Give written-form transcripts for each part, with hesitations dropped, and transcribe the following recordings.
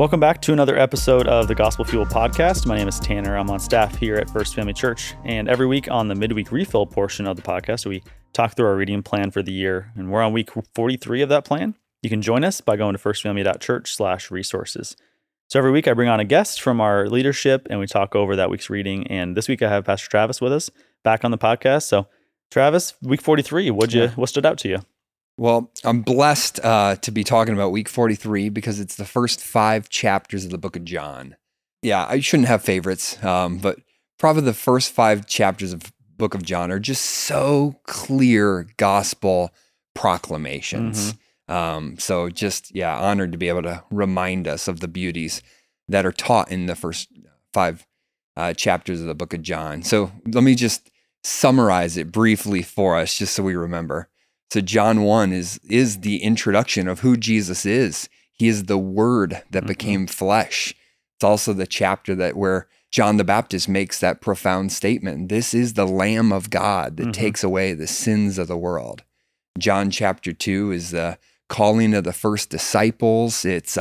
Welcome back to another episode of the Gospel Fuel podcast. My name is Tanner. I'm on staff here at First Family Church. And every week on the midweek refill portion of the podcast, we talk through our reading plan for the year. And we're on week 43 of that plan. You can join us by going to firstfamily.church/resources. So every week I bring on a guest from our leadership and we talk over that week's reading. And this week I have Pastor Travis with us back on the podcast. So Travis, week 43, what stood out to you? Well, I'm blessed to be talking about week 43 because it's the first 5 chapters of the book of John. Yeah, I shouldn't have favorites, but probably the first 5 chapters of book of John are just so clear gospel proclamations. So just, honored to be able to remind us of the beauties that are taught in the first 5 chapters of the book of John. So let me just summarize it briefly for us, just so we remember. So John 1 is the introduction of who Jesus is. He is the Word that became flesh. It's also the chapter where John the Baptist makes that profound statement. This is the Lamb of God that takes away the sins of the world. John chapter 2 is the calling of the first disciples. It's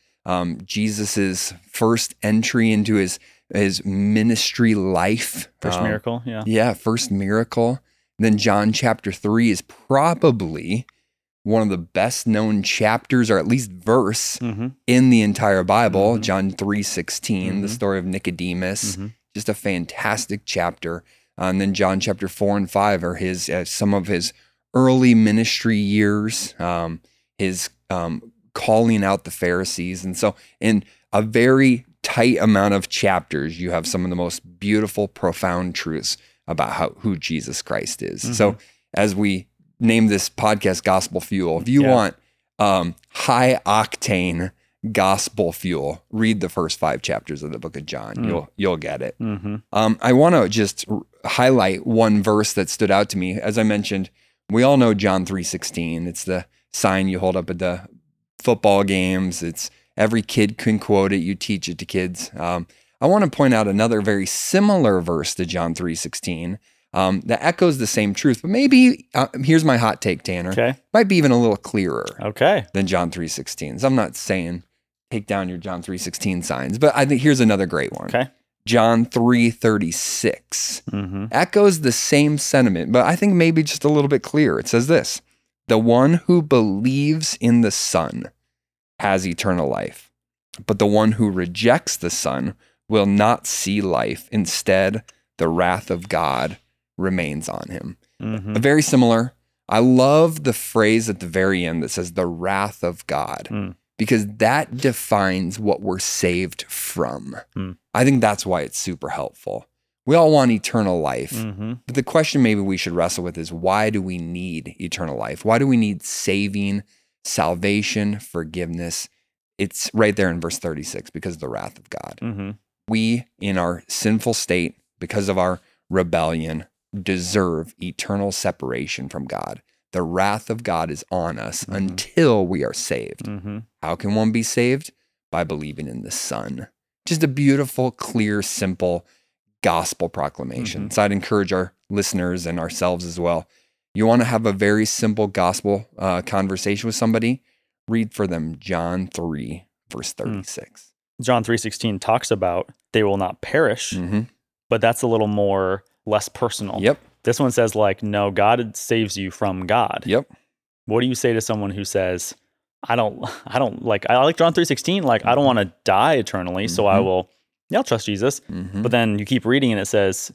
Jesus's first entry into his ministry life. First miracle, first miracle. Then John chapter 3 is probably one of the best known chapters, or at least verse, in the entire Bible. John 3:16, the story of Nicodemus, just a fantastic chapter. And then John chapter 4 and 5 are his some of his early ministry years, his calling out the Pharisees. And so in a very tight amount of chapters, you have some of the most beautiful, profound truths about who Jesus Christ is. So as we name this podcast Gospel Fuel, if you want high octane gospel fuel, read the first 5 chapters of the book of John. You'll get it. I want to just highlight one verse that stood out to me. As I mentioned, we all know John 3:16. It's the sign you hold up at the football games. It's every kid can quote it. You teach it to kids. I want to point out another very similar verse to John 3:16 that echoes the same truth, but maybe, here's my hot take, Tanner, might be even a little clearer than John 3:16. So I'm not saying take down your John 3:16 signs, but I think here's another great one. John 3:36 echoes the same sentiment, but I think maybe just a little bit clearer. It says this: the one who believes in the Son has eternal life, but the one who rejects the Son will not see life. Instead, the wrath of God remains on him. Very similar. I love the phrase at the very end that says the wrath of God, because that defines what we're saved from. I think that's why it's super helpful. We all want eternal life, but the question maybe we should wrestle with is, why do we need eternal life? Why do we need saving, salvation, forgiveness? It's right there in verse 36, because of the wrath of God. We, in our sinful state, because of our rebellion, deserve eternal separation from God. The wrath of God is on us until we are saved. How can one be saved? By believing in the Son. Just a beautiful, clear, simple gospel proclamation. So I'd encourage our listeners and ourselves as well. You want to have a very simple gospel conversation with somebody? Read for them John 3, verse 36. John 3:16 talks about they will not perish, but that's a little more less personal. This one says no, God saves you from God. What do you say to someone who says, I like John 3:16, I don't want to die eternally, so I'll trust Jesus. But then you keep reading and it says,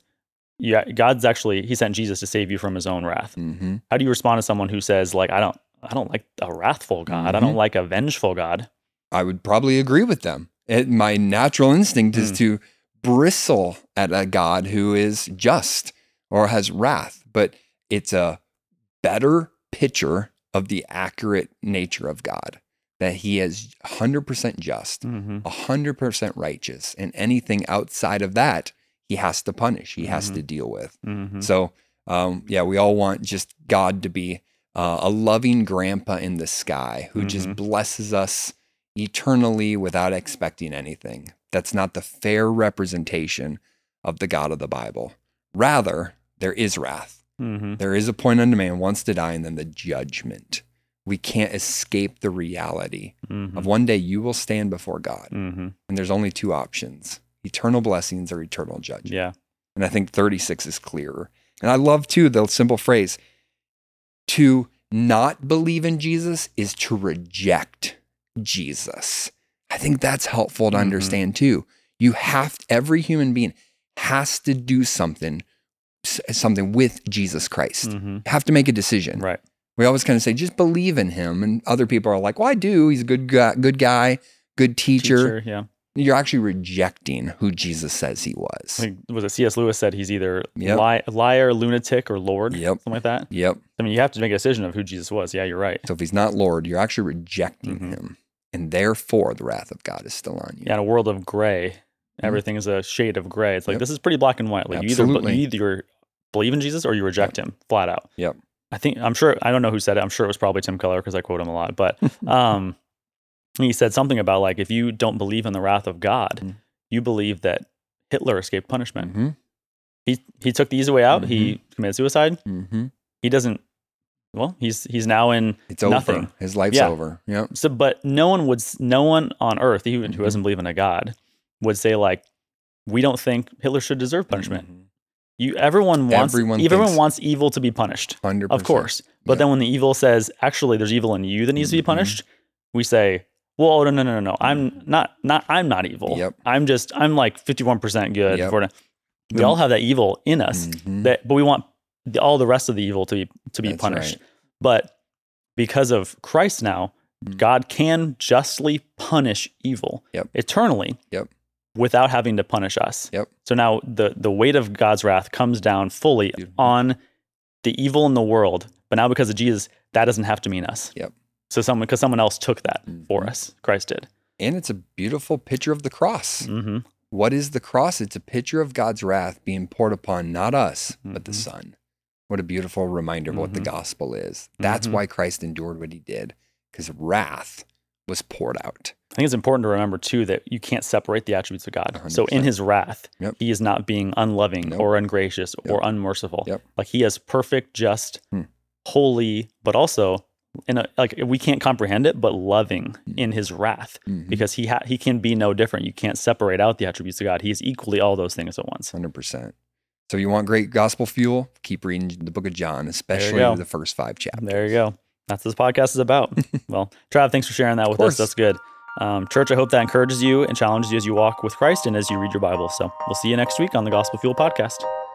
he sent Jesus to save you from his own wrath. How do you respond to someone who says I don't like a wrathful God. I don't like a vengeful God? I would probably agree with them. My natural instinct is to bristle at a God who is just or has wrath, but it's a better picture of the accurate nature of God, that he is 100% just, 100% righteous, and anything outside of that, he has to punish, he has to deal with. So, we all want just God to be a loving grandpa in the sky who just blesses us eternally without expecting anything. That's not the fair representation of the God of the Bible. Rather, there is wrath. There is a point unto man wants to die, and then the judgment we can't escape the reality of one day you will stand before God. And there's only two options: eternal blessings or eternal judgment. Yeah. And I think 36 is clearer. And I love too the simple phrase, to not believe in Jesus is to reject Jesus. I think that's helpful to understand too. Every human being has to do something with Jesus Christ. You have to make a decision. Right. We always kind of say, just believe in him. And other people are like, well, I do. He's a good guy, good teacher. Yeah. You're actually rejecting who Jesus says he was. Was it C.S. Lewis said he's either liar, lunatic, or Lord? Something like that. Yep. I mean, you have to make a decision of who Jesus was. Yeah, you're right. So if he's not Lord, you're actually rejecting him. And therefore, the wrath of God is still on you. Yeah, in a world of gray, everything is a shade of gray. It's like, this is pretty black and white. Like you either believe in Jesus or you reject him flat out. Yep. I don't know who said it. I'm sure it was probably Tim Keller because I quote him a lot. But he said something about like, if you don't believe in the wrath of God, you believe that Hitler escaped punishment. He took the easy way out. He committed suicide. He doesn't. Well, he's now in nothing. Over. His life's over. Yep. So, but no one on earth, even who doesn't believe in a God, would say like, we don't think Hitler should deserve punishment. Everyone wants evil to be punished, 100%. Of course. But then when the evil says, actually, there's evil in you that needs to be punished, we say, well, no. I'm not evil. Yep. I'm like 51% good. Yep. We all have that evil in us, but we want all the rest of the evil to be punished. Right. But because of Christ now, God can justly punish evil eternally. Without having to punish us. So now the weight of God's wrath comes down fully on the evil in the world, but now because of Jesus, that doesn't have to mean us. So because someone else took that for us, Christ did. And it's a beautiful picture of the cross. What is the cross? It's a picture of God's wrath being poured upon not us, but the Son. What a beautiful reminder of what the gospel is. That's why Christ endured what he did, because wrath was poured out. I think it's important to remember too that you can't separate the attributes of God. 100%. So in his wrath, he is not being unloving or ungracious or unmerciful. Like he is perfect, just, holy, but also we can't comprehend it, but loving in his wrath because he can be no different. You can't separate out the attributes of God. He is equally all those things at once. 100%. So you want great gospel fuel? Keep reading the book of John, especially the first 5 chapters. There you go. That's what this podcast is about. Well, Trav, thanks for sharing that with us. That's good. Church, I hope that encourages you and challenges you as you walk with Christ and as you read your Bible. So we'll see you next week on the Gospel Fuel Podcast.